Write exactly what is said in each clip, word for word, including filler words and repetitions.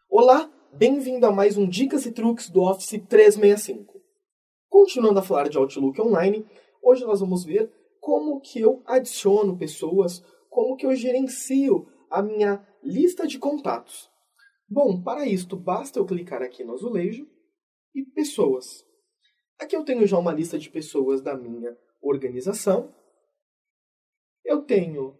Olá, bem-vindo a mais um Dicas e Truques do Office trezentos e sessenta e cinco. Continuando a falar de Outlook Online, hoje nós vamos ver como que eu adiciono pessoas, como que eu gerencio a minha lista de contatos. Bom, para isto basta eu clicar aqui no azulejo e pessoas. Aqui eu tenho já uma lista de pessoas da minha organização. Eu tenho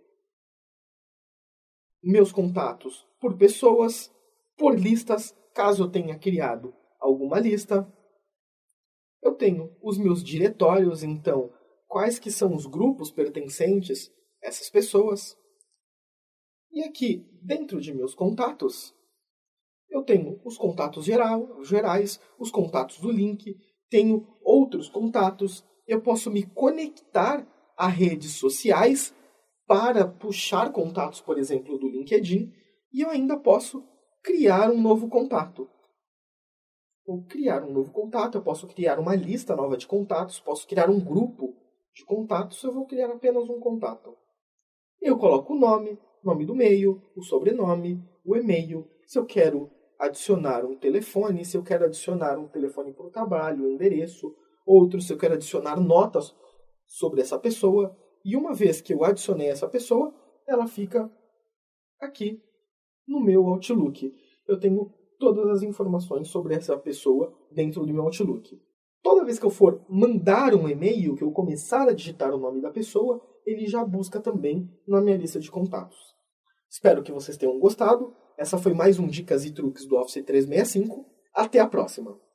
meus contatos por pessoas, por listas, caso eu tenha criado alguma lista. Eu tenho os meus diretórios, então, quais que são os grupos pertencentes a essas pessoas. E aqui, dentro de meus contatos, eu tenho os contatos geral, gerais, os contatos do link, tenho outros contatos, eu posso me conectar a redes sociais para puxar contatos, por exemplo, do LinkedIn, e eu ainda posso criar um novo contato. Ou criar um novo contato, eu posso criar uma lista nova de contatos, posso criar um grupo de contatos, eu vou criar apenas um contato. Eu coloco o nome, nome do e-mail, o sobrenome, o e-mail, se eu quero adicionar um telefone, se eu quero adicionar um telefone para o trabalho, um endereço, outro, se eu quero adicionar notas sobre essa pessoa. E uma vez que eu adicionei essa pessoa, ela fica aqui no meu Outlook. Eu tenho todas as informações sobre essa pessoa dentro do meu Outlook. Toda vez que eu for mandar um e-mail, que eu começar a digitar o nome da pessoa, ele já busca também na minha lista de contatos. Espero que vocês tenham gostado. Essa foi mais um Dicas e Truques do Office trezentos e sessenta e cinco. Até a próxima!